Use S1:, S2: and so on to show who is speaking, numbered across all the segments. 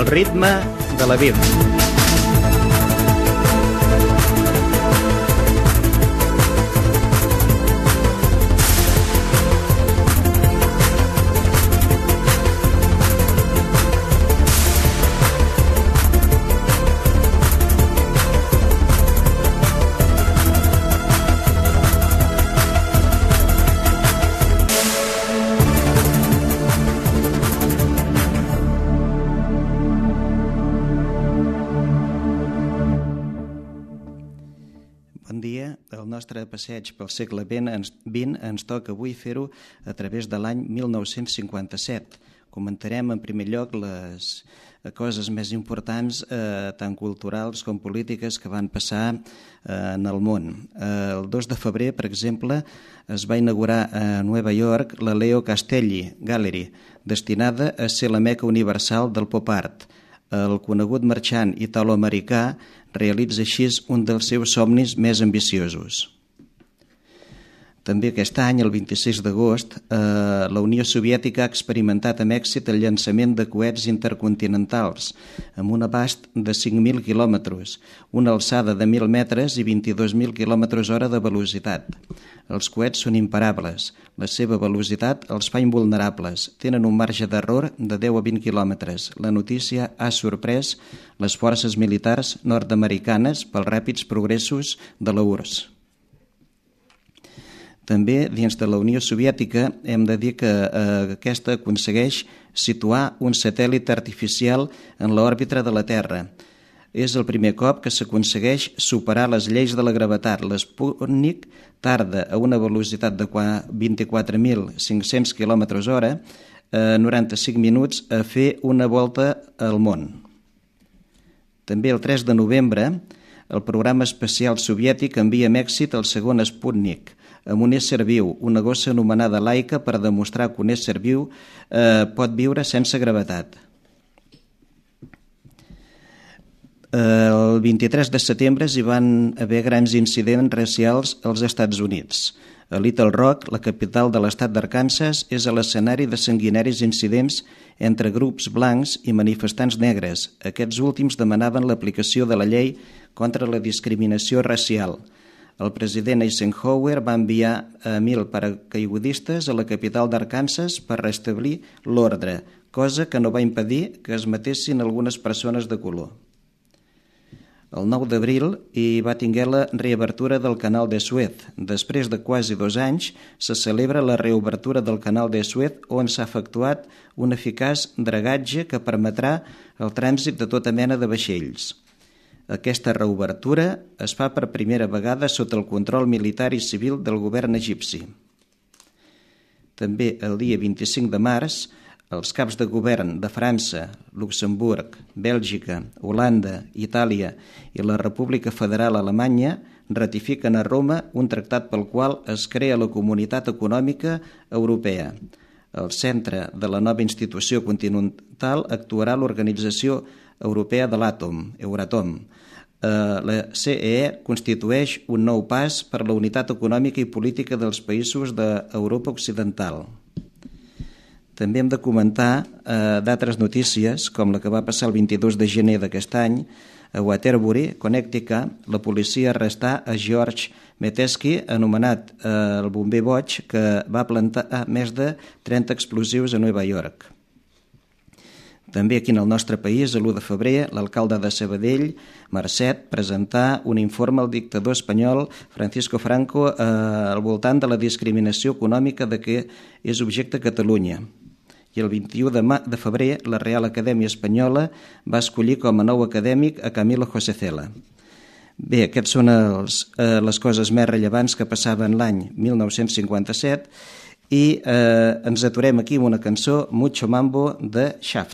S1: ritme de la vida. Nostre passeig pel segle XX ens toca avui fer-ho a través de l'any 1957. Comentarem en primer lloc les coses més importants, tant culturals com polítiques, que van passar en el món. El 2 de febrer, per exemple, es va inaugurar a Nova York la Leo Castelli Gallery, destinada a ser la meca universal del pop art. El conegut marxant italoamericà realitza així un dels seus somnis més ambiciosos. També aquest any, el 26 d'agost, la Unió Soviètica ha experimentat amb èxit el llançament de coets intercontinentals amb un abast de 5.000 quilòmetres, una alçada de 1.000 metres i 22.000 quilòmetres hora de velocitat. Els coets són imparables. La seva velocitat els fa invulnerables. Tenen un marge d'error de 10 a 20 quilòmetres. La notícia ha sorprès les forces militars nord-americanes pels ràpids progressos de la URSS. També, dins de la Unió Soviètica, hem de dir que aquesta aconsegueix situar un satèl·lit artificial en l'òrbita de la Terra. És el primer cop que s'aconsegueix superar les lleis de la gravetat. L'Sputnik tarda a una velocitat de 24.500 km/h, 95 minuts, a fer una volta al món. També el 3 de novembre, el programa espacial soviètic envia amb èxit el segon Sputnik, amb un ésser viu, una gossa anomenada Laika, per demostrar que un ésser viu pot viure sense gravetat. El 23 de setembre hi van haver grans incidents racials als Estats Units. A Little Rock, la capital de l'estat d'Arkansas, és a l'escenari de sanguinaris incidents entre grups blancs i manifestants negres. Aquests últims demanaven l'aplicació de la llei contra la discriminació racial. El president Eisenhower va enviar 1.000 paracaigudistes a la capital d'Arkansas per restablir l'ordre, cosa que no va impedir que es matessin algunes persones de color. El 9 d'abril hi va tinguer la reobertura del canal de Suez. Després de quasi 2 anys, se celebra la reobertura del canal de Suez, on s'ha efectuat un eficaç dragatge que permetrà el trànsit de tota mena de vaixells. Aquesta reobertura es fa per primera vegada sota el control militar i civil del govern egipci. També el dia 25 de març, els caps de govern de França, Luxemburg, Bèlgica, Holanda, Itàlia i la República Federal Alemanya ratifiquen a Roma un tractat pel qual es crea la Comunitat Econòmica Europea. Al centre de la nova institució continental actuarà l'Organització Europea de l'Àtom, Euratom. La CEE constitueix un nou pas per la unitat econòmica i política dels països d'Europa Occidental. També hem de comentar d'altres notícies, com la que va passar el 22 de gener d'aquest any. A Waterbury, Connecticut, la policia arrestà a George Metesky, anomenat el bomber boig, que va plantar més de 30 explosius a Nova York. També aquí en el nostre país, el 1 de febrer, l'alcalde de Sabadell, Marcet, presentà un informe al dictador espanyol Francisco Franco al voltant de la discriminació econòmica de què és objecte Catalunya. I el 21 de febrer, la Real Acadèmia Espanyola va escollir com a nou acadèmic a Camilo José Cela. Bé, aquests són les coses més rellevants que passaven l'any 1957 i ens aturem aquí amb una cançó, Mucho Mambo, de Shaft.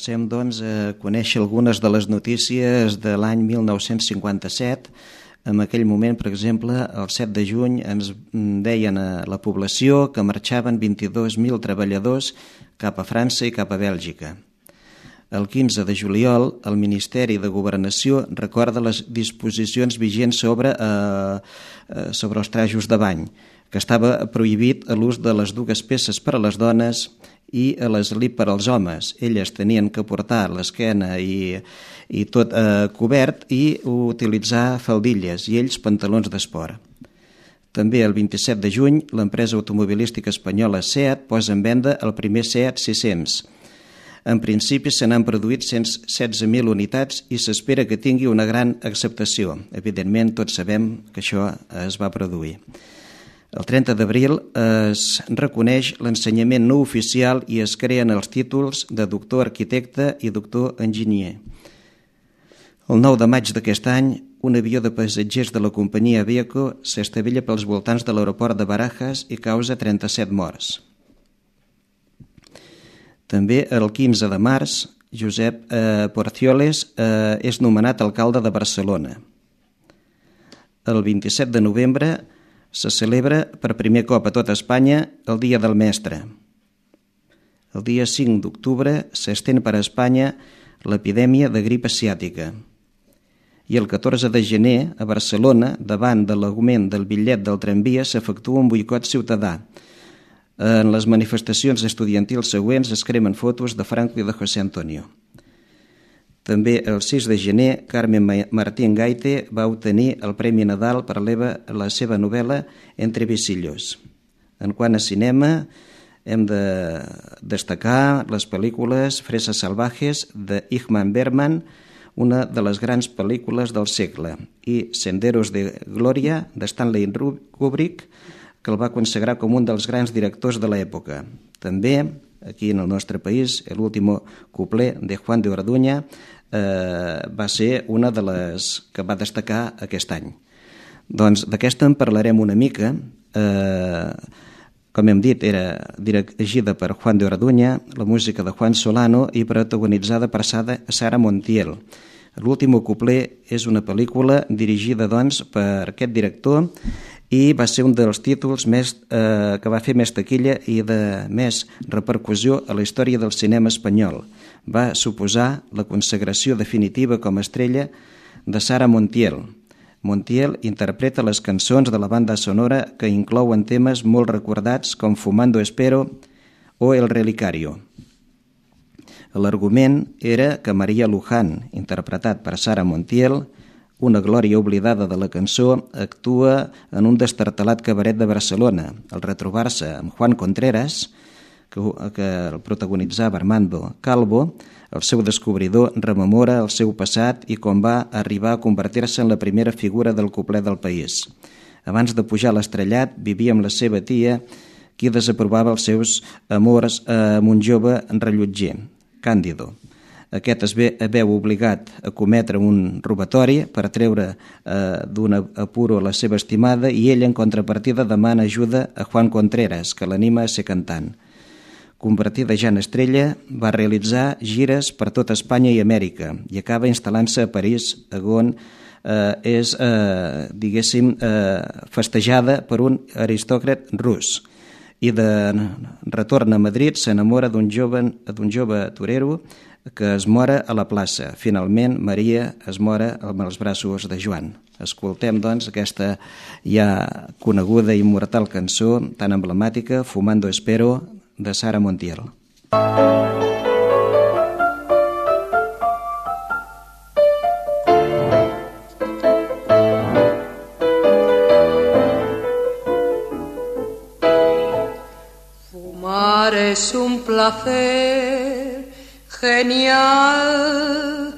S1: Passem, doncs, a conèixer algunes de les notícies de l'any 1957. En aquell moment, per exemple, el 7 de juny ens deien a la població que marxaven 22.000 treballadors cap a França i cap a Bèlgica. El 15 de juliol, el Ministeri de Governació recorda les disposicions vigents sobre els trajos de bany, que estava prohibit l'ús de les dues peces per a les dones i l'eslip per als homes. Elles tenien que portar l'esquena i tot cobert i utilitzar faldilles, i ells pantalons d'esport. També el 27 de juny, l'empresa automobilística espanyola SEAT posa en venda el primer SEAT 600. En principi se n'han produït 116.000 unitats i s'espera que tingui una gran acceptació. Evidentment, tots sabem que això es va produir. El 30 d'abril es reconeix l'ensenyament no oficial i es creen els títols de doctor arquitecte i doctor enginyer. El 9 de maig d'aquest any, un avió de passatgers de la companyia Aviaco s'estavella pels voltants de l'aeroport de Barajas i causa 37 morts. També el 15 de març, Josep Porcioles és nomenat alcalde de Barcelona. El 27 de novembre se celebra per primer cop a tot Espanya el Dia del Mestre. El dia 5 d'octubre s'estén per a Espanya l'epidèmia de grip asiàtica. I el 14 de gener, a Barcelona, davant de l'augment del bitllet del tramvia, s'efectua un boicot ciutadà. En les manifestacions estudiantils següents es cremen fotos de Franco i de José Antonio. També el 6 de gener, Carmen Martín Gaite va obtenir el Premi Nadal per la seva novel·la Entre visillos. En quant a cinema, hem de destacar les pel·lícules Fresas salvajes de Ingmar Bergman, una de les grans pel·lícules del segle, i Senderos de Gloria de Stanley Kubrick, que el va consagrar com un dels grans directors de l'època. També, aquí en el nostre país, l'último cuplé de Juan de Orduña va ser una de les que va destacar aquest any. Doncs d'aquesta en parlarem una mica. Com hem dit, era dirigida per Juan de Orduña, la música de Juan Solano i protagonitzada per Sara Montiel. L'último cuplé és una pel·lícula dirigida doncs, per aquest director i va ser un dels títols que va fer més taquilla i de més repercussió a la història del cinema espanyol. Va suposar la consagració definitiva com a estrella de Sara Montiel. Montiel interpreta les cançons de la banda sonora que inclouen temes molt recordats com Fumando Espero o El Relicario. L'argument era que Maria Luján, interpretat per Sara Montiel, una glòria oblidada de la cançó, actua en un destartalat cabaret de Barcelona. Al retrobar-se amb Juan Contreras, que el protagonitzava Armando Calvo, el seu descobridor rememora el seu passat i com va arribar a convertir-se en la primera figura del cuplé del país. Abans de pujar a l'estrellat, vivia amb la seva tia, qui desaprovava els seus amors amb un jove rellotger, Càndido. Aquest es veu obligat a cometre un robatori per treure d'un apuro la seva estimada i ell, en contrapartida, demana ajuda a Juan Contreras, que l'anima a ser cantant. Convertida ja en estrella, va realitzar gires per tot Espanya i Amèrica i acaba instal·lant-se a París, on és, festejada per un aristòcrat rus. I de retorn a Madrid s'enamora d'un jove torero que es mora a la plaça. Finalment, Maria es mora amb els braços de Joan. Escoltem, doncs, aquesta ja coneguda i immortal cançó tan emblemàtica, Fumando Espero, de Sara Montiel.
S2: Fumar es un placer genial,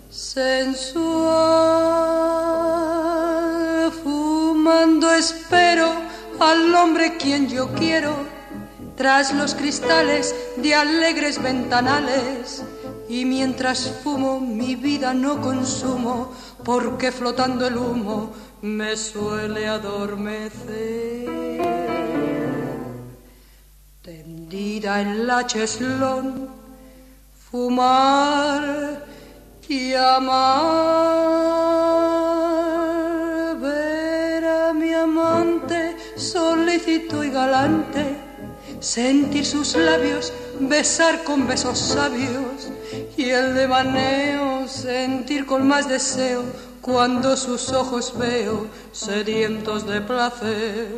S2: sensual. Fumando espero al hombre quien yo quiero, tras los cristales de alegres ventanales. Y mientras fumo mi vida no consumo, porque flotando el humo me suele adormecer. Tendida en la cheslón, fumar y amar, ver a mi amante solícito y galante, sentir sus labios, besar con besos sabios, y el devaneo sentir con más deseo cuando sus ojos veo sedientos de placer.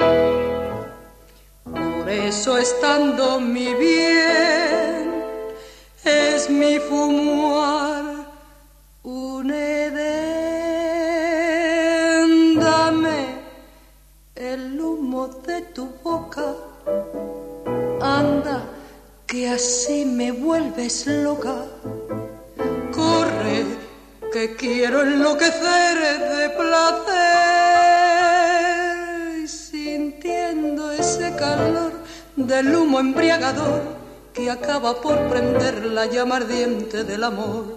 S2: Por eso estando mi bien es mi fumar un Edén. Dame el humo de tu boca, anda, que así me vuelves loca. Corre, que quiero enloquecer de placer, y sintiendo ese calor del humo embriagador que acaba por prender la llama ardiente del amor.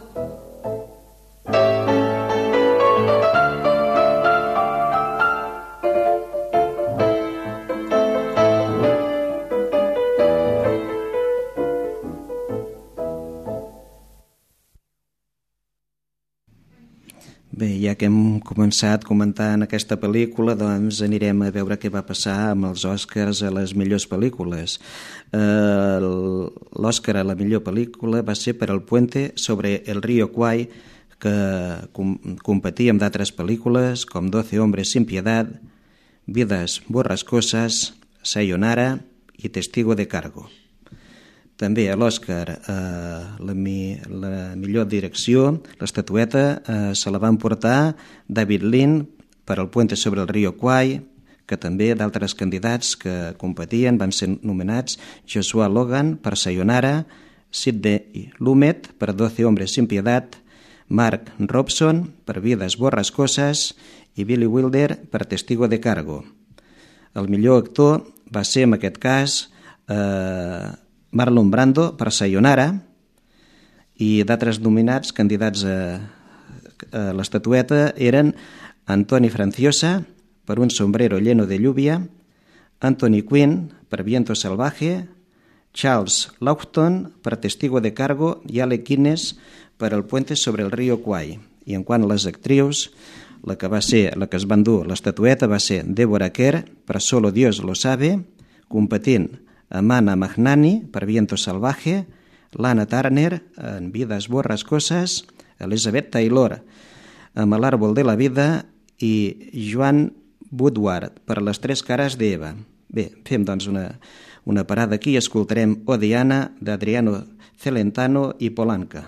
S1: Bé, ja que hem començat comentant aquesta pel·lícula, doncs anirem a veure què va passar amb els Oscars a les millors pel·lícules. L'Oscar a la millor pel·lícula va ser per El puente sobre el río Kwai, que competia amb d'altres pel·lícules com 12 hombres sin piedad, Vidas borrascosas, Sayonara i Testigo de cargo. També a l'Oscar la millor direcció, l'estatueta, se la van portar David Lean per El puente sobre el río Kwai, que també d'altres candidats que competien van ser nomenats Joshua Logan per Sayonara, Sidney Lumet per 12 hombres sin piedad, Mark Robson per Vidas borrascosas i Billy Wilder per Testigo de cargo. El millor actor va ser, en aquest cas, Marlon Brando per Sayonara, i d'altres nominats candidats a l'estatueta eren Antoni Franciosa per Un sombrero lleno de lluvia, Anthony Quinn per Viento salvaje, Charles Laughton per Testigo de cargo i Alec Guinness per El puente sobre el río Kwai. I en quant a les actrius, la que es va endur l'estatueta va ser Deborah Kerr per Solo Dios lo sabe, competint Amana Magnani per Viento salvaje, Lana Turner en Vidas borrascosas, Elizabeth Taylor amb El árbol de la vida i Joan Woodward per Les tres cares d'Eva. Bé, fem doncs una parada aquí i escoltarem O Diana d'Adriano Celentano i Polanca.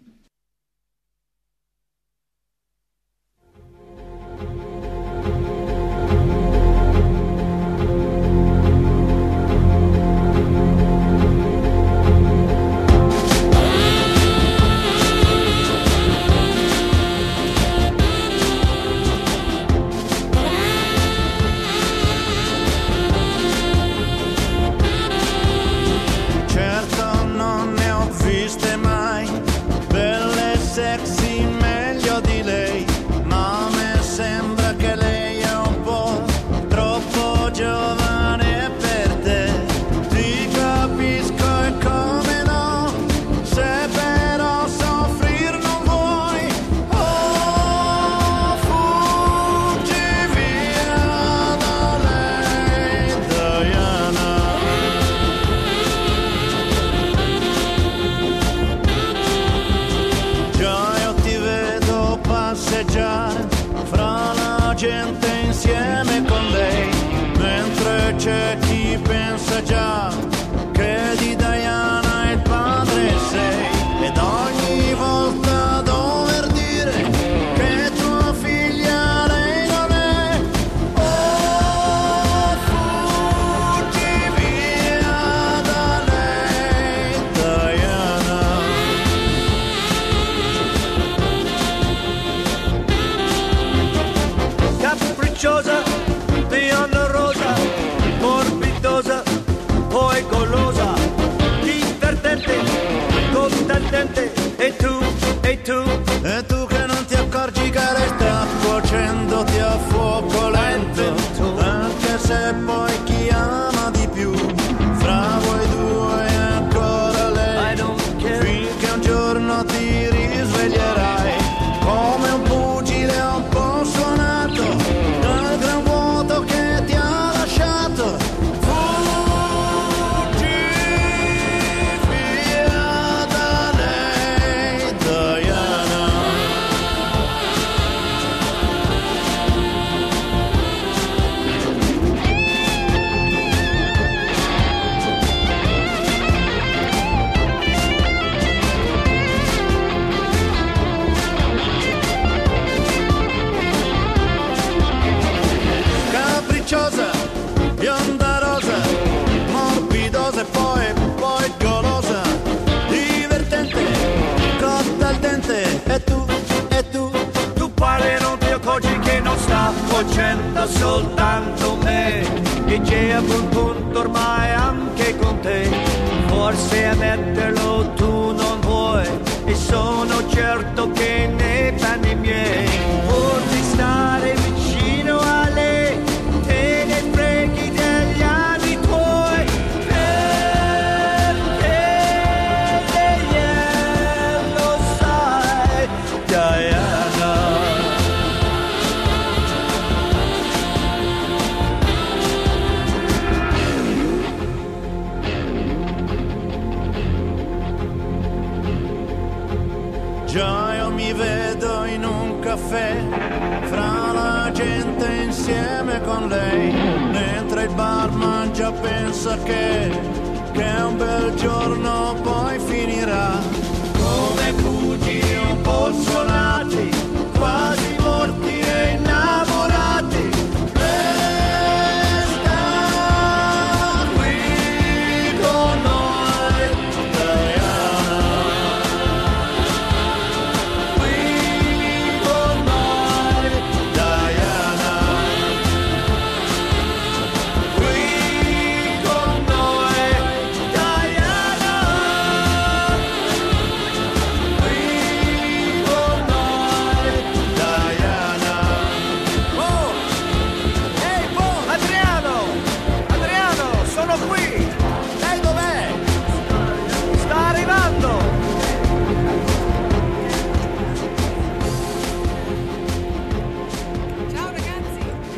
S3: E tu che non ti accorgi che sta cuocendoti a fuoco lento, anche se poi chi ama di più fra voi due è ancora lei, finché un giorno tu parli e non ti accorgi che non sta facendo soltanto me, che c'è a quel punto ormai anche con te, forse a metterlo tu non vuoi, e sono certo che nei panni miei, pur di stare vicino a lei, te ne freghi degli anni tuoi, perché lei lo sai, Diana. Già io mi vedo in un caffè, fra la gente insieme con lei, mentre il barman già pensa che un bel giorno poi finirà, come cugini un po' suonati, quasi morti e innamorati. Resta qui con noi, Diana. Qui con noi, Diana. Qui con noi, Diana. Qui con noi, Diana. Oh! Ehi, Adriano! Adriano, sono qui! Lei dov'è? Sta arrivando!
S4: Ciao ragazzi!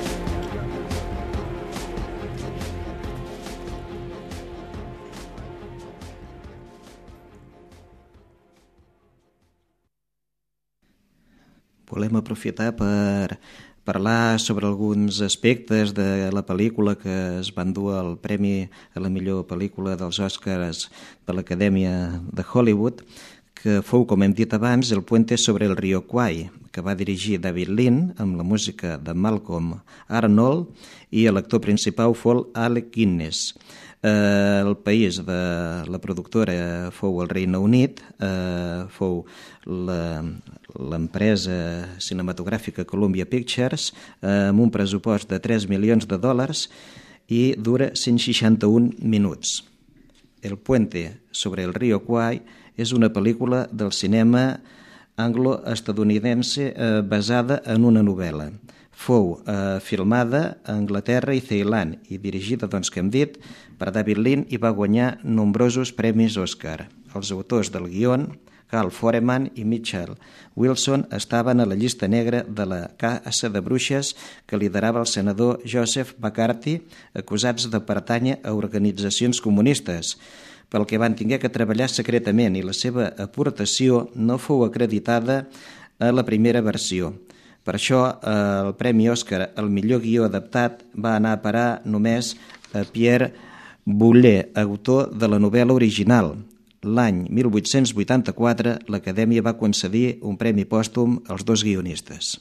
S1: Volem aprofitar per parlar sobre alguns aspectes de la pel·lícula que es van dur el premi a la millor pel·lícula dels Oscars de l'Acadèmia de Hollywood, que fou, com hem dit abans, El puente sobre el río Kwai, que va dirigir David Lean amb la música de Malcolm Arnold, i l'actor principal fou Alec Guinness. El país de la productora fou el Regne Unit, fou l'empresa cinematogràfica Columbia Pictures, amb un pressupost de $3 milions i dura 161 minuts. El puente sobre el río Kwai és una pel·lícula del cinema anglo-estadounidense basada en una novel·la. Fou filmada a Anglaterra i Ceilan i dirigida, doncs, que hem dit, per David Lean, i va guanyar nombrosos premis Oscar. Els autors del guion, Carl Foreman i Mitchell Wilson, estaven a la llista negra de la caça de bruixes que liderava el senador Joseph McCarthy, acusats de pertànyer a organitzacions comunistes, pel que van haver que treballar secretament, i la seva aportació no fou acreditada a la primera versió. Per això, el Premi Òscar al millor guió adaptat va anar a parar només a Pierre Boulle, autor de la novel·la original. L'any 1884, l'Acadèmia va concedir un premi pòstum als dos guionistes.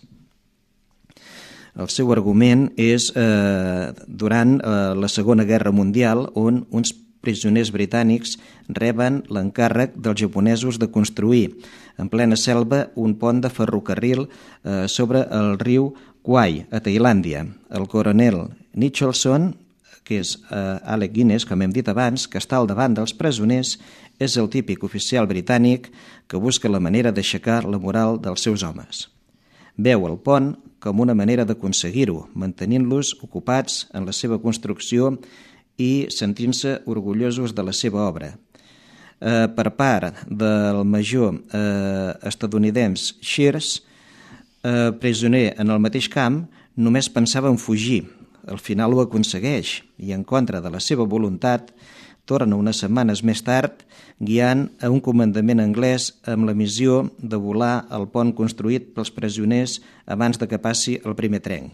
S1: El seu argument és durant la Segona Guerra Mundial, on uns presoners britànics reben l'encàrrec dels japonesos de construir en plena selva un pont de ferrocarril sobre el riu Kwai, a Tailàndia. El coronel Nicholson, que és Alec Guinness, com hem dit abans, que està al davant dels presoners, és el típic oficial britànic que busca la manera d'aixecar la moral dels seus homes. Veu el pont com una manera d'aconseguir-ho, mantenint-los ocupats en la seva construcció i sentint-se orgullosos de la seva obra. Per part del major estadounidense Shears, presoner en el mateix camp, només pensava en fugir. Al final ho aconsegueix i, en contra de la seva voluntat, torna unes setmanes més tard guiant a un comandament anglès amb la missió de volar el pont construït pels presoners abans de que passi el primer tren.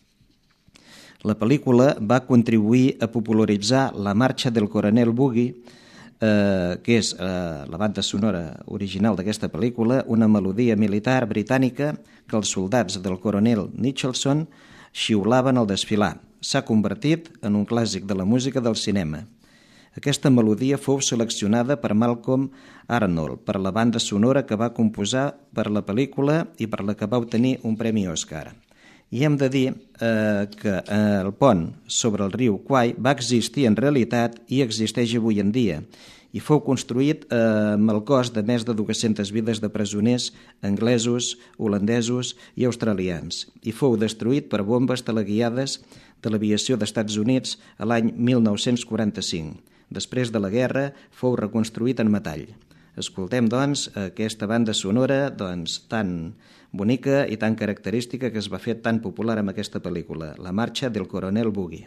S1: La pel·lícula va contribuir a popularitzar la marxa del coronel Boogie, que és la banda sonora original d'aquesta pel·lícula, una melodia militar britànica que els soldats del coronel Nicholson xiulaven al desfilar. S'ha convertit en un clàssic de la música del cinema. Aquesta melodia fou seleccionada per Malcolm Arnold per la banda sonora que va composar per la pel·lícula i per la que va obtenir un premi Oscar. I hem de dir que el pont sobre el riu Kwai va existir en realitat i existeix avui en dia, i fou construït amb el cost de més de 200 vides de presoners anglesos, holandesos i australians, i fou destruït per bombes teleguiades de l'aviació d'Estats Units a l'any 1945. Després de la guerra fou reconstruït en metall. Escoltem, doncs, aquesta banda sonora tan bonica i tan característica que es va fer tan popular amb aquesta pel·lícula, La marxa del coronel Boogie.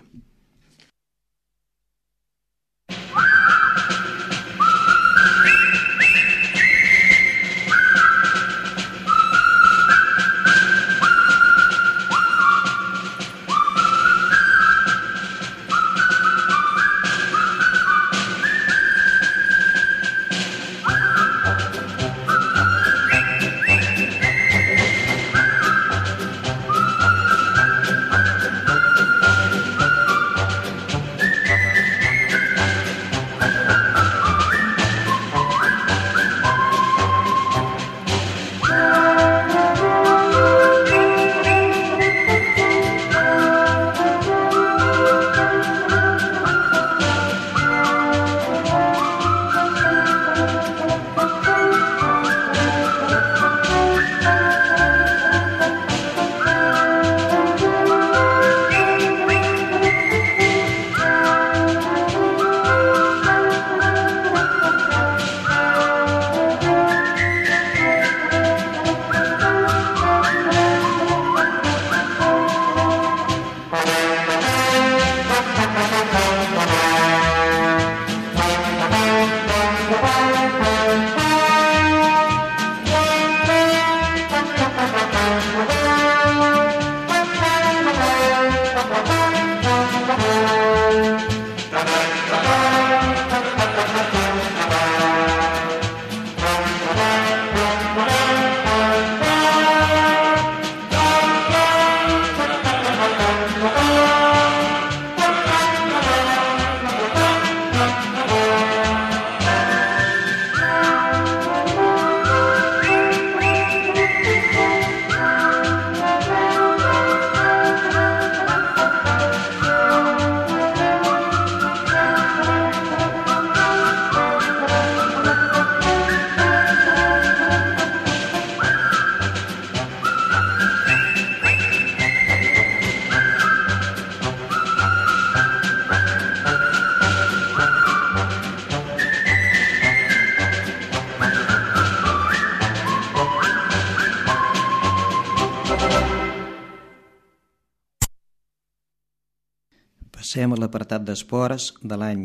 S1: Passem a l'apartat d'esports de l'any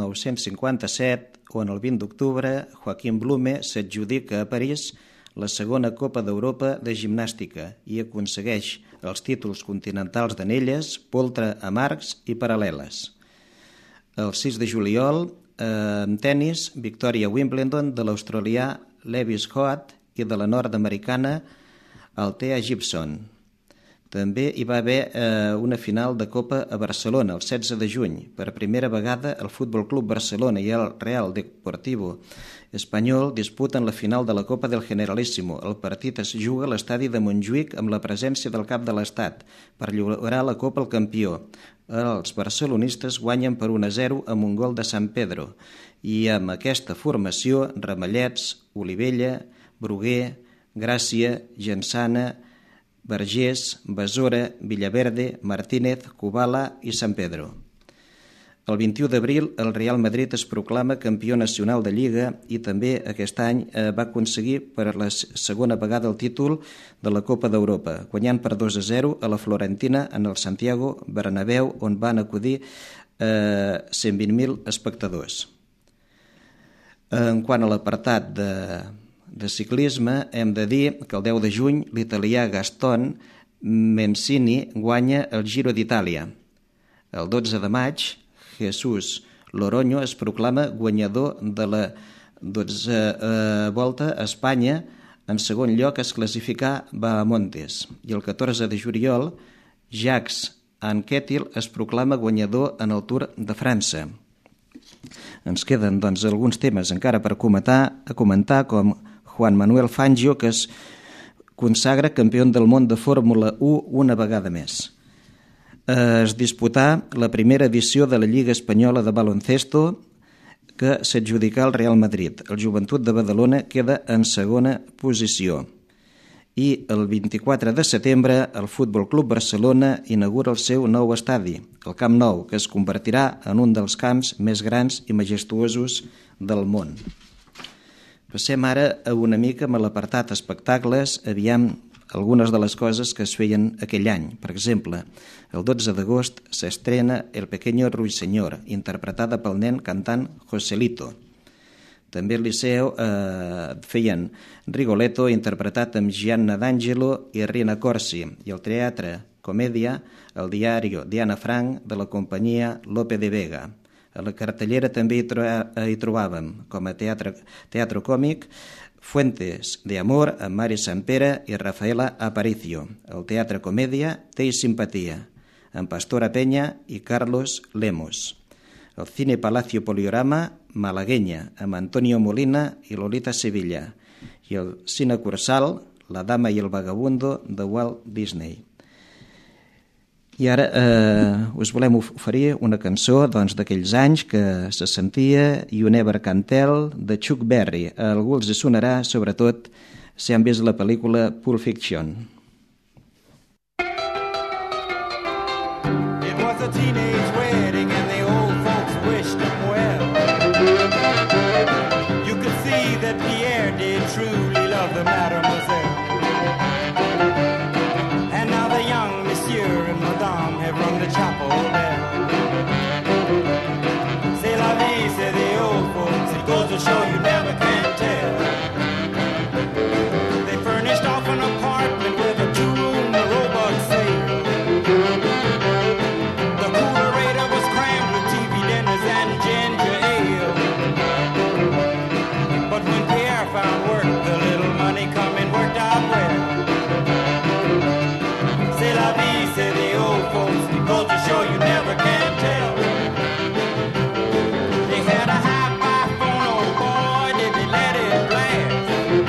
S1: 1957, on el 20 d'octubre Joaquim Blume s'adjudica a París la segona Copa d'Europa de gimnàstica i aconsegueix els títols continentals d'anelles, poltre amb arcs i paral·leles. El 6 de juliol, en tennis, victòria a Wimbledon de l'australià Lewis Hoat i de la nord-americana Althea Gibson. També hi va haver una final de Copa a Barcelona, el 16 de juny. Per primera vegada, el Futbol Club Barcelona i el Real Deportivo Espanyol disputen la final de la Copa del Generalíssimo. El partit es juga a l'estadi de Montjuïc amb la presència del cap de l'Estat per lliurar la Copa al campió. Els barcelonistes guanyen per 1-0 amb un gol de San Pedro i amb aquesta formació Ramallets, Olivella, Bruguer, Gràcia, Gensana, Vergés, Besora, Villaverde, Martínez, Kubala i San Pedro. El 21 d'abril el Real Madrid es proclama campió nacional de Lliga i també aquest any va aconseguir per la segona vegada el títol de la Copa d'Europa, guanyant per 2-0 a la Florentina en el Santiago Bernabéu, on van acudir 120.000 espectadors. En quant a l'apartat de ciclisme, hem de dir que el 10 de juny l'italià Gaston Mencini guanya el Giro d'Itàlia. El 12 de maig, Jesús Loroño es proclama guanyador de la 12a Volta a Espanya. En segon lloc es classificà Bahamontes. I el 14 de juliol, Jacques Anquetil es proclama guanyador en el Tour de França. Ens queden doncs, alguns temes encara per comentar, com Juan Manuel Fangio, que es consagra campió del món de Fórmula 1 una vegada més. Es disputà la primera edició de la Lliga Espanyola de Baloncesto, que s'adjudicà al Real Madrid. El Joventut de Badalona queda en segona posició. I el 24 de setembre el Futbol Club Barcelona inaugura el seu nou estadi, el Camp Nou, que es convertirà en un dels camps més grans i majestuosos del món. Passem ara a una mica amb l'apartat espectacles, aviam algunes de les coses que es feien aquell any. Per exemple, el 12 d'agost s'estrena El pequeño ruiseñor, interpretada pel nen cantant Joselito. També al Liceu feien Rigoletto, interpretat amb Gianna D'Angelo i Rina Corsi, i al Teatre Comèdia, el diario d'Anna Frank de la companyia Lope de Vega. A la cartellera també hi trobàvem, com a teatre còmic, Fuentes de Amor amb Mari Sampere i Rafaela Aparicio. El Teatre Comèdia, Té i Simpatia, amb Pastora Peña i Carlos Lemos. El Cine Palacio Poliorama, Malagueña, amb Antonio Molina i Lolita Sevilla. I el Cine Cursal, La dama i el vagabundo, de Walt Disney. I ara us volem oferir una cançó d'aquells anys que se sentia, You Never Can Tell, de Chuck Berry. A algú els sonarà, sobretot, si han vist la pel·lícula Pulp Fiction.
S4: It was a teenage wedding and the old folks wished them well. You could see that Pierre did truly love the mademoiselle. And now the young monsieur and madame have rung the chapel bell. C'est la vie, say the old folks, it goes to show you never can tell. They furnished off an apartment with a two-room robot sale. The coolerator was crammed with TV dinners and ginger ale. But when Pierre found work, the little money coming worked out well. C'est la vie, say the old folks, it goes to show you never can tell. They had a hi-fi phone, oh boy, did they let it blast.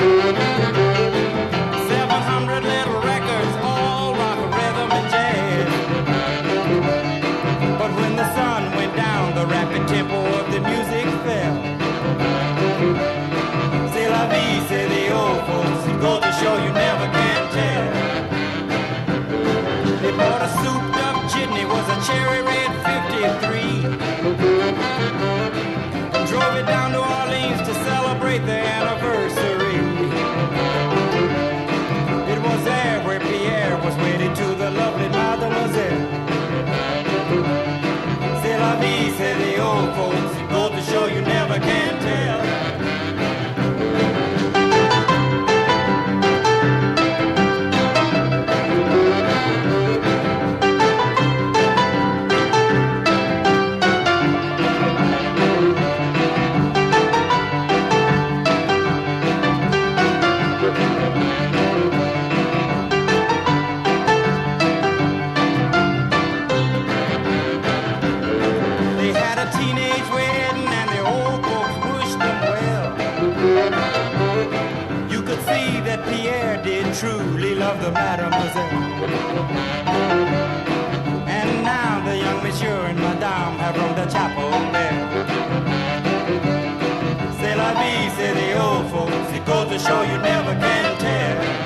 S4: 700 little records, all rock, rhythm, and jazz. But when the sun went down, the rapid tempo of the music fell. C'est la vie, say the old folks, it goes to show you never can tell. They bought a souped-up jitney, was a cherry red 53. And drove it down to Orleans to celebrate the anniversary. It was there where Pierre was wedded to the lovely mademoiselle. C'est la vie, say the old folks, it goes to show you never can tell. They had a teenage wedding and the old folks wished them well. You could see that Pierre did truly love the mademoiselle. And now the young monsieur and madame have rung the chapel bell. C'est la vie, say the old folks, it goes to show you never can tell.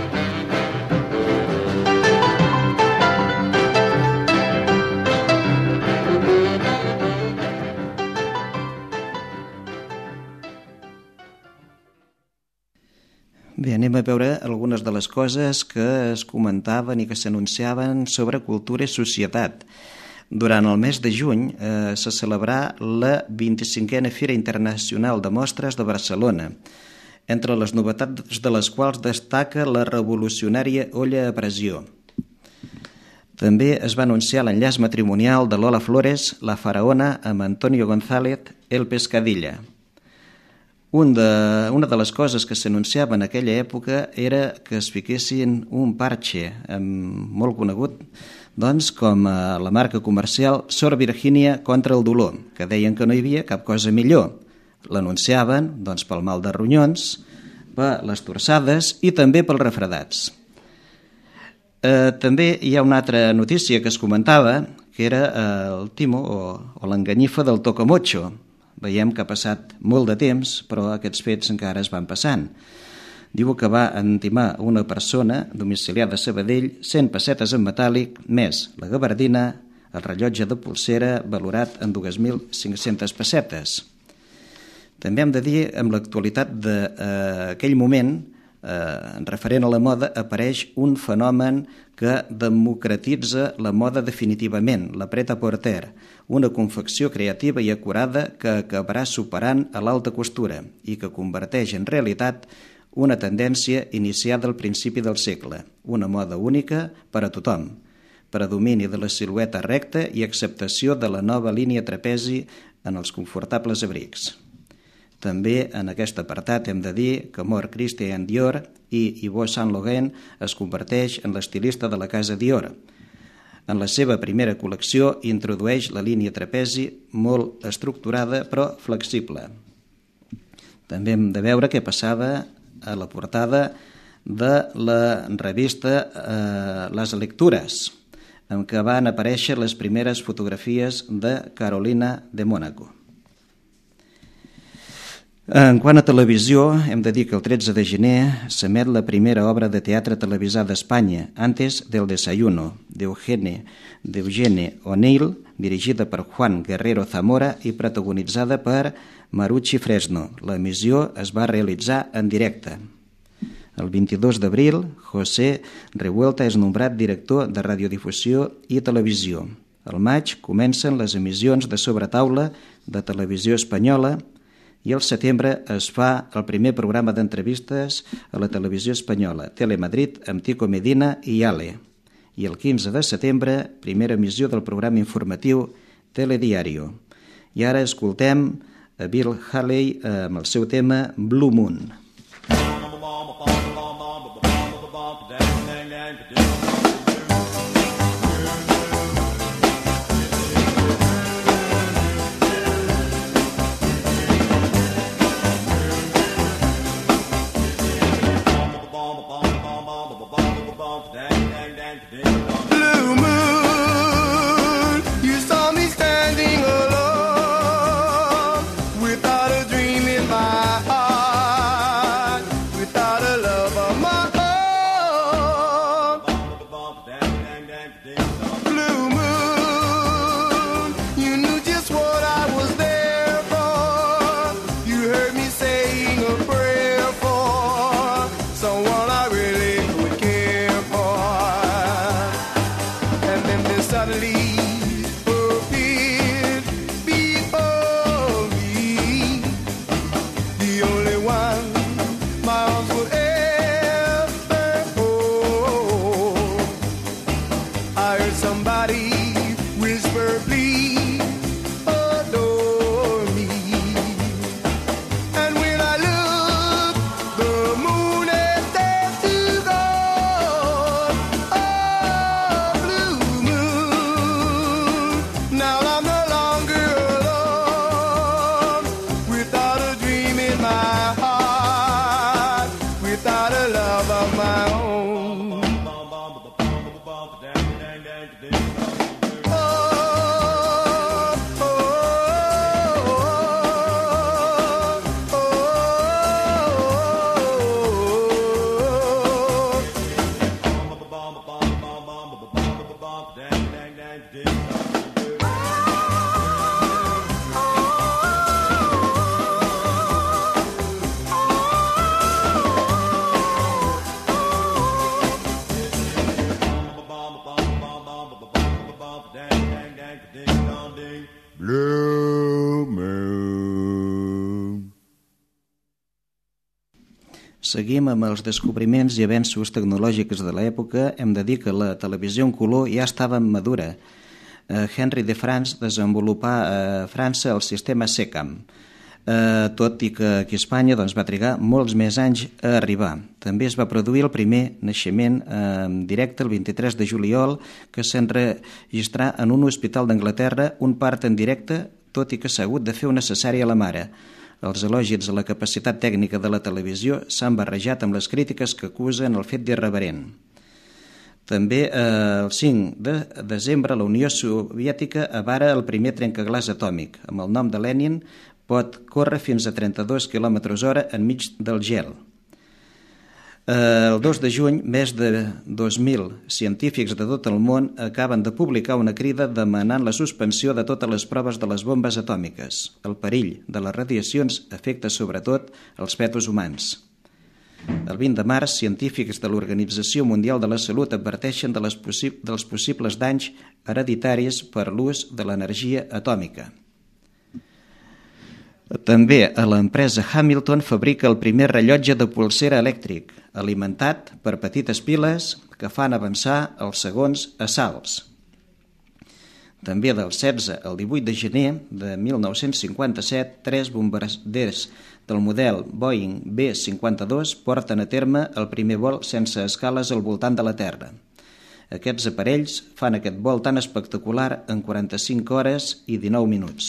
S1: Bé, anem a veure algunes de les coses que es comentaven i que s'anunciaven sobre cultura i societat. Durant el mes de juny se celebrà la 25a Fira Internacional de Mostres de Barcelona, entre les novetats de les quals destaca la revolucionària olla a pressió. També es va anunciar l'enllaç matrimonial de Lola Flores, la faraona, amb Antonio González, el Pescadilla. Una de les coses que s'anunciava en aquella època era que es fiquessin un parche molt conegut doncs, com la marca comercial Sor Virginia contra el dolor, que deien que no hi havia cap cosa millor. L'anunciaven doncs, pel mal de ronyons, per les torsades i també pels refredats. També hi ha una altra notícia que es comentava, que era el timo o l'enganyifa del tocamocho. Veiem que ha passat molt de temps, però aquests fets encara es van passant. Diu que va entimar una persona domiciliada a Sabadell 100 pessetes en metàl·lic, més la gabardina, el rellotge de polsera valorat en 2.500 pessetes. També hem de dir, amb l'actualitat d'aquell moment, referent a la moda, apareix un fenomen que democratitza la moda definitivament, la pret-à-porter, una confecció creativa i acurada que acabarà superant a l'alta costura i que converteix en realitat una tendència iniciada al principi del segle, una moda única per a tothom, per a domini de la silueta recta i acceptació de la nova línia trapezi en els confortables abrics. També en aquest apartat hem de dir que mor Christian Dior i Yves Saint Laurent es converteix en l'estilista de la casa Dior. En la seva primera col·lecció introdueix la línia trapezi molt estructurada però flexible. També hem de veure què passava a la portada de la revista Les Lectures, en què van aparèixer les primeres fotografies de Carolina de Mónaco. En quant a televisió, hem de dir que el 13 de gener s'emet la primera obra de teatre televisada a Espanya, Antes del desayuno, d'Eugene O'Neill, dirigida per Juan Guerrero Zamora i protagonitzada per Marucci Fresno. L'emissió es va realitzar en directe. El 22 d'abril, José Revuelta és nombrat director de radiodifusió i televisió. Al maig comencen les emissions de sobretaula de televisió espanyola i al setembre es fa el primer programa d'entrevistes a la televisió espanyola, Telemadrid, amb Tico Medina i Ale. I el 15 de setembre, primera emissió del programa informatiu Telediario. I ara escoltem a Bill Haley amb el seu tema Blue Moon. Seguim amb els descobriments i avenços tecnològics de l'època. Hem de dir que la televisió en color ja estava madura. Henry de France desenvolupà a França el sistema SECAM. tot i que aquí a Espanya va trigar molts més anys a arribar. També es va produir el primer naixement en directe el 23 de juliol, que s'enregistrà en un hospital d'Anglaterra un part en directe, tot i que s'ha hagut de fer una cesària a la mare. Els elogis a la capacitat tècnica de la televisió s'han barrejat amb les crítiques que acusen el fet d'irreverent. També el 5 de desembre la Unió Soviètica avara el primer trencaglaç atòmic. Amb el nom de Lenin pot córrer fins a 32 km/h enmig del gel. El 2 de juny, més de 2.000 científics de tot el món acaben de publicar una crida demanant la suspensió de totes les proves de les bombes atòmiques. El perill de les radiacions afecta sobretot els fetus humans. El 20 de març, científics de l'Organització Mundial de la Salut adverteixen dels possibles danys hereditaris per l'ús de l'energia atòmica. També l'empresa Hamilton fabrica el primer rellotge de polsera elèctric, alimentat per petites piles que fan avançar els segons a salts. També del 16 al 18 de gener de 1957, 3 bombarders del model Boeing B-52 porten a terme el primer vol sense escales al voltant de la Terra. Aquests aparells fan aquest vol tan espectacular en 45 hores i 19 minuts.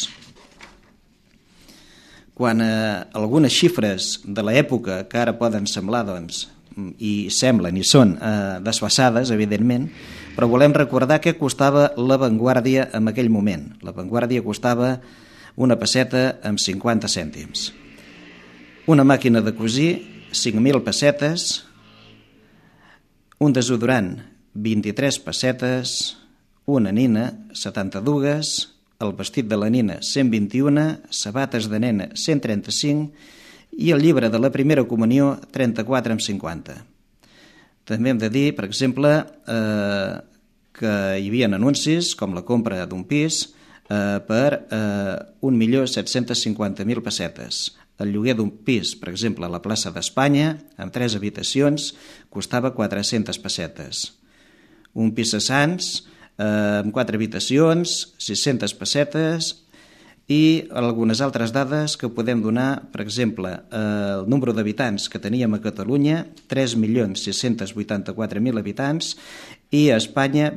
S1: Quan algunes xifres de l'època que ara poden semblar, i semblen i són desfasades, evidentment, però volem recordar què costava la Vanguardia en aquell moment. La Vanguardia costava una pesseta amb 50 cèntims. Una màquina de cosir, 5.000 pessetes. Un desodorant, 23 pessetes. Una nina, 72. El vestit de la nina, 121, sabates de nena, 135, i el llibre de la primera comunió, 34,50. També hem de dir, per exemple, que hi havia anuncis, com la compra d'un pis, per 1.750.000 pessetes. El lloguer d'un pis, per exemple, a la plaça d'Espanya, amb 3 habitacions, costava 400 pessetes. Un pis a Sants, amb 4 habitacions, 600 pessetes, i algunes altres dades que podem donar, per exemple, el nombre d'habitants que teníem a Catalunya, 3.684.000 habitants, i a Espanya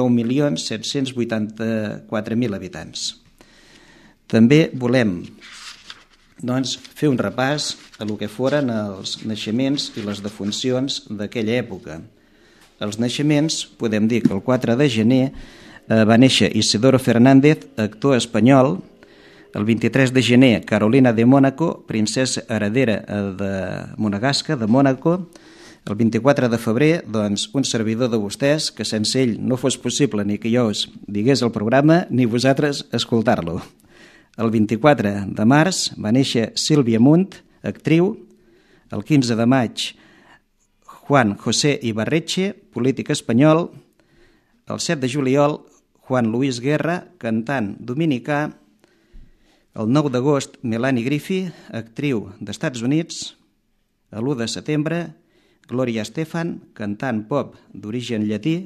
S1: 29.784.000 habitants. També volem fer un repàs a el que foren els naixements i les defuncions d'aquella època. Els naixements, podem dir que el 4 de gener va néixer Isidoro Fernández, actor espanyol. El 23 de gener, Carolina de Mónaco, princesa heredera de Monegasca, de Mònaco. El 24 de febrer, un servidor de vostès, que sense ell no fos possible ni que jo us digués el programa, ni vosaltres escoltar-lo. El 24 de març va néixer Sílvia Munt, actriu. El 15 de maig, Juan José Ibarretxe, polític espanyol. El 7 de juliol, Juan Luis Guerra, cantant dominicà. El 9 d'agost, Melanie Griffith, actriu d'Estats Units. El 1 de setembre, Gloria Estefan, cantant pop d'origen llatí,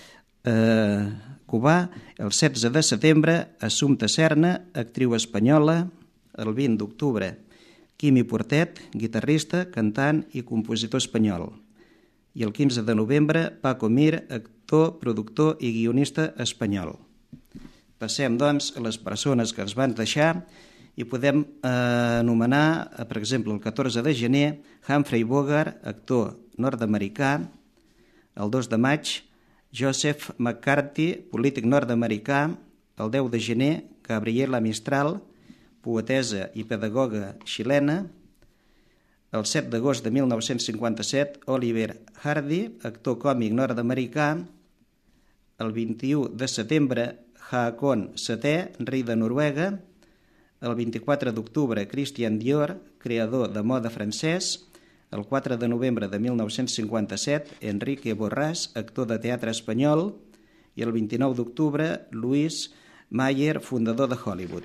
S1: cubà. El 16 de setembre, Assumpta Serna, actriu espanyola. El 20 d'octubre, Quimi Portet, guitarrista, cantant i compositor espanyol. I el 15 de novembre, Paco Mir, actor, productor i guionista espanyol. Passem, a les persones que ens van deixar i podem anomenar, per exemple, el 14 de gener, Humphrey Bogart, actor nord-americà. El 2 de maig, Joseph McCarthy, polític nord-americà. El 10 de gener, Gabriela Mistral, poetessa i pedagoga xilena. El 7 d'agost de 1957, Oliver Hardy, actor còmic nord-americà. El 21 de setembre, Haakon VII, rei de Noruega. El 24 d'octubre, Christian Dior, creador de moda francès. El 4 de novembre de 1957, Enrique Borràs, actor de teatre espanyol. I el 29 d'octubre, Louis Mayer, fundador de Hollywood.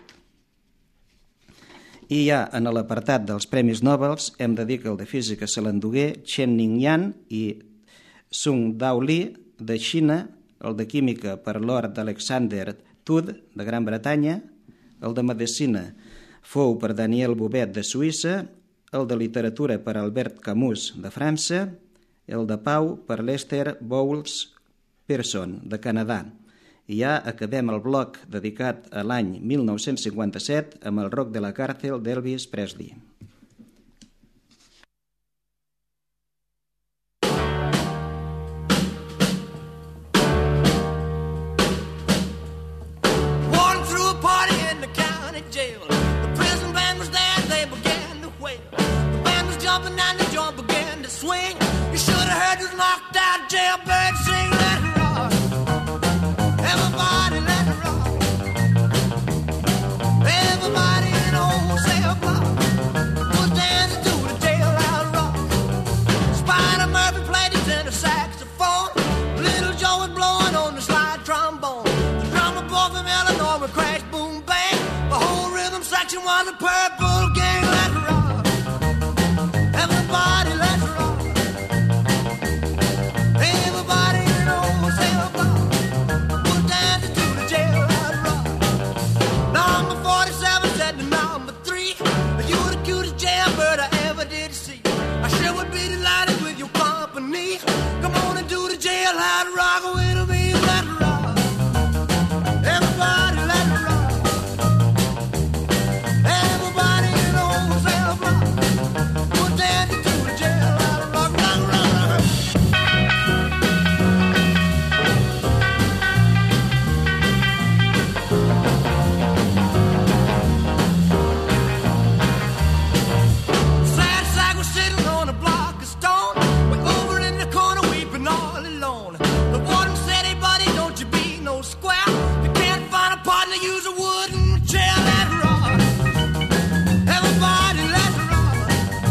S1: I ja en l'apartat dels Premis Nobel hem de dir que el de Física se l'endugué Chen-Ning Yan i Sung Dao Li de Xina, el de Química per Lord Alexander Todd de Gran Bretanya, el de Medicina fou per Daniel Bouvet de Suïssa, el de literatura per Albert Camus de França, el de pau per Lester Bowles Pearson de Canadà. I ja acabem el bloc dedicat a l'any 1957 amb el Rock de la Càrcel d'Elvis Presley.
S3: Swing, you should have heard this knocked out jailbird sing, let it rock. Everybody let it rock. Everybody in the whole cell block was dancing to the jailhouse rock. Spider Murphy played his tenor saxophone. Little Joe was blowing on the slide trombone. The drummer boy from Illinois would crash, boom, bang. The whole rhythm section was a Purple Gang, let it rock. Everybody let it rock. Come on and do the jailhouse rock with me, let it rock. Everybody let it rock. Everybody in the whole cell block was dancing to the jailhouse rock, rock, rock, rock. Sad sack was sitting on a block of stone. Use a wooden chair, let it rock. Everybody let it rock.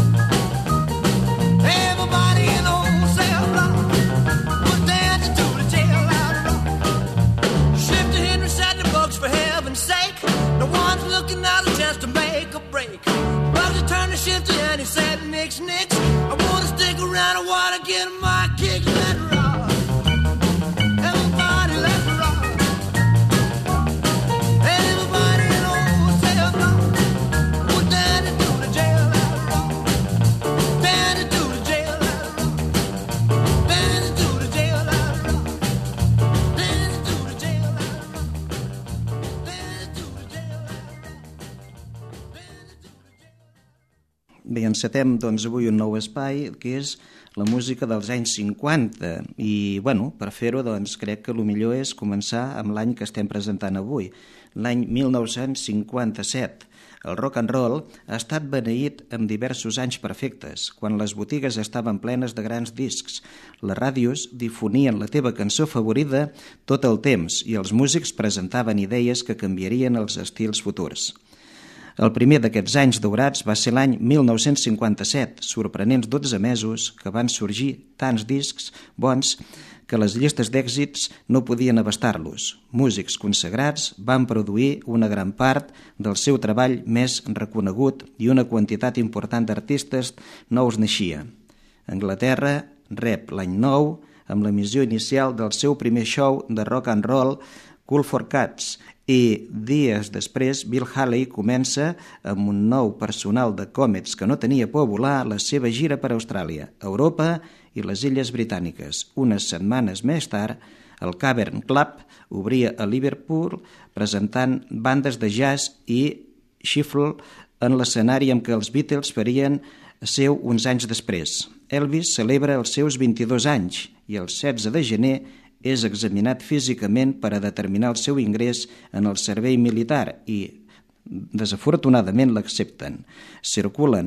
S3: Everybody in the whole cell block was dancing to the jailhouse rock. Shifter Henry said the books for heaven's sake. No one's looking out a chance to make a break. Bugsy turned to Shifter and he said, Nix, Nix, I wanna stick around, I wanna get my kicks, let it rock. Everybody let it rock.
S1: Bé, encetem doncs avui un nou espai que és la música dels anys 50 i, bueno, per fer-ho doncs crec que el millor és començar amb l'any que estem presentant avui, l'any 1957. El rock and roll ha estat beneït amb diversos anys perfectes, quan les botigues estaven plenes de grans discs. Les ràdios difonien la teva cançó favorita tot el temps i els músics presentaven idees que canviarien els estils futurs. El primer d'aquests anys daurats va ser l'any 1957, sorprenents 12 mesos que van sorgir tants discs bons que les llistes d'èxits no podien abastar-los. Músics consagrats van produir una gran part del seu treball més reconegut i una quantitat important d'artistes nous naixia. Anglaterra rep l'any nou amb l'emissió inicial del seu primer show de rock and roll, Cool for Cats, i dies després Bill Haley comença amb un nou personal de Comets que no tenia por a volar la seva gira per Austràlia, Europa i les Illes Britàniques. Unes setmanes més tard, el Cavern Club obria a Liverpool presentant bandes de jazz i shuffle en l'escenari amb què els Beatles farien seu uns anys després. Elvis celebra els seus 22 anys i el 16 de gener és examinat físicament per a determinar el seu ingrés en el servei militar i, desafortunadament, l'accepten. Circulen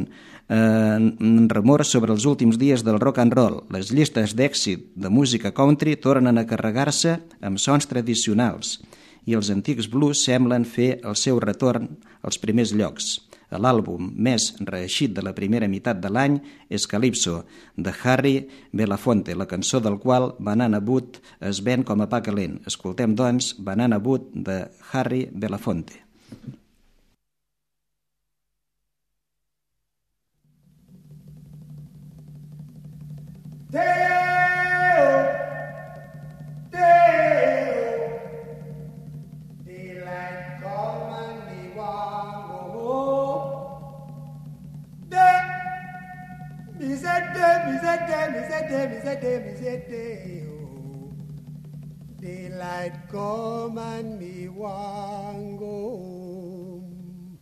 S1: remors sobre els últims dies del rock and roll. Les llistes d'èxit de música country tornen a carregar-se amb sons tradicionals i els antics blues semblen fer el seu retorn als primers llocs. L'àlbum més reeixit de la primera meitat de l'any és Calypso, de Harry Belafonte, la cançó del qual Banana Boat es ven com a pa calent. Escoltem, doncs, Banana Boat de Harry Belafonte.
S5: Daylight come and the one go home. Daylight come and me want go home.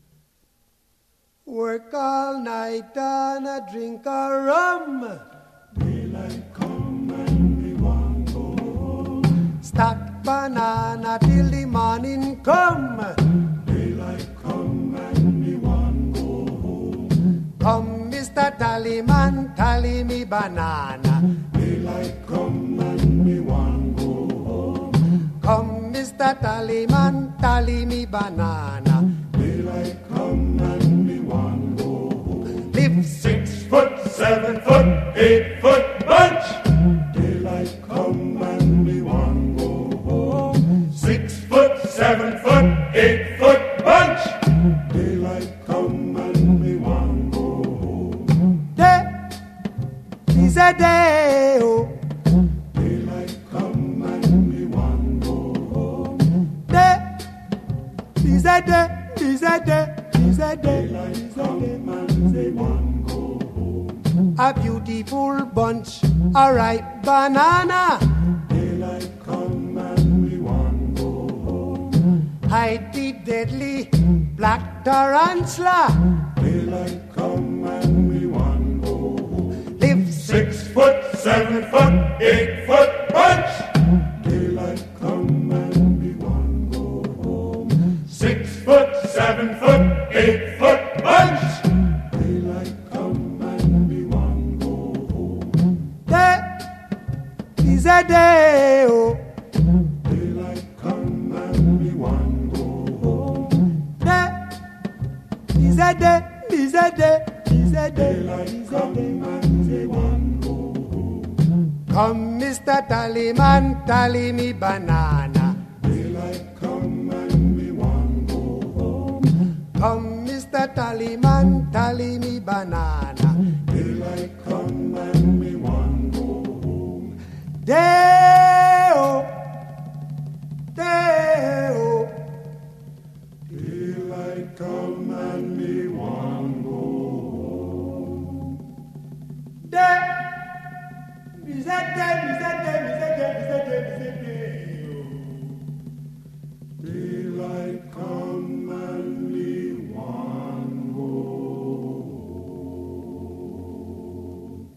S5: Work all night and a drink a rum. Daylight come and me want go home. Stack banana till the morning come. Daylight come and me want go home. Come, Mr. Tallyman, tally me banana. Daylight come and me want go home. Come, Mr. Tallyman, tally me banana. Daylight come and me want go home. Live 6 foot, 7 foot, 8 foot bunch. Daylight come and me want go home. 6 foot, 7 foot, 8 foot bunch. Daylight come and me want go home. Day is a day, oh. Daylight come and me want go home. Day is a day, is a day, is a day. Daylight come and me want go home. A beautiful bunch, a ripe banana. Daylight come and me want go home. Hide the deadly black tarantula. Daylight come and me want go home. Live 6 foot, 7 foot, 8 foot bunch. Daylight come and me want go home. 6 foot, 7 foot, 8 foot bunch. Daylight come and me want go home. Day is a day, oh. Daylight come and me want go home. Day is a day, is a day, is a day. Daylight come and me want go home. Come, Mr. Tallyman, tally me banana. Daylight come and me want go home. Come, Mr. Tallyman, tally me banana. Daylight come and me want go home. Day-o, day-o. Daylight come and me want go home. Day, is that day, is that day, is that day, is that day, is that day, oh. Daylight come and me want go home.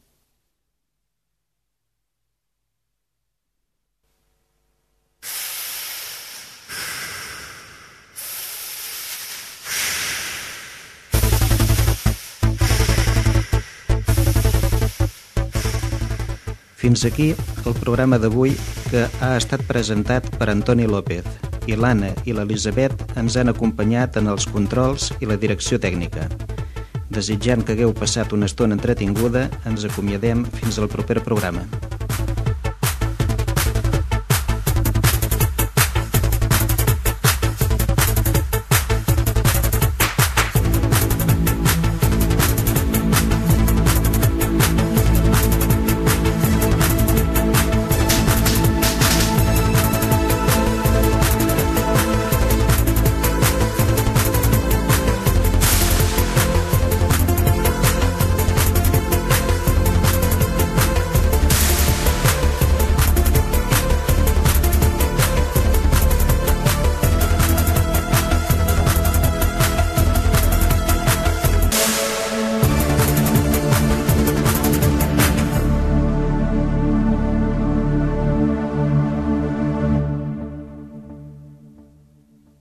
S1: Fins aquí el programa d'avui, que ha estat presentat per Antoni López, i l'Anna i l'Elisabet ens han acompanyat en els controls i la direcció tècnica. Desitjant que hagueu passat una estona entretinguda, ens acomiadem fins al proper programa.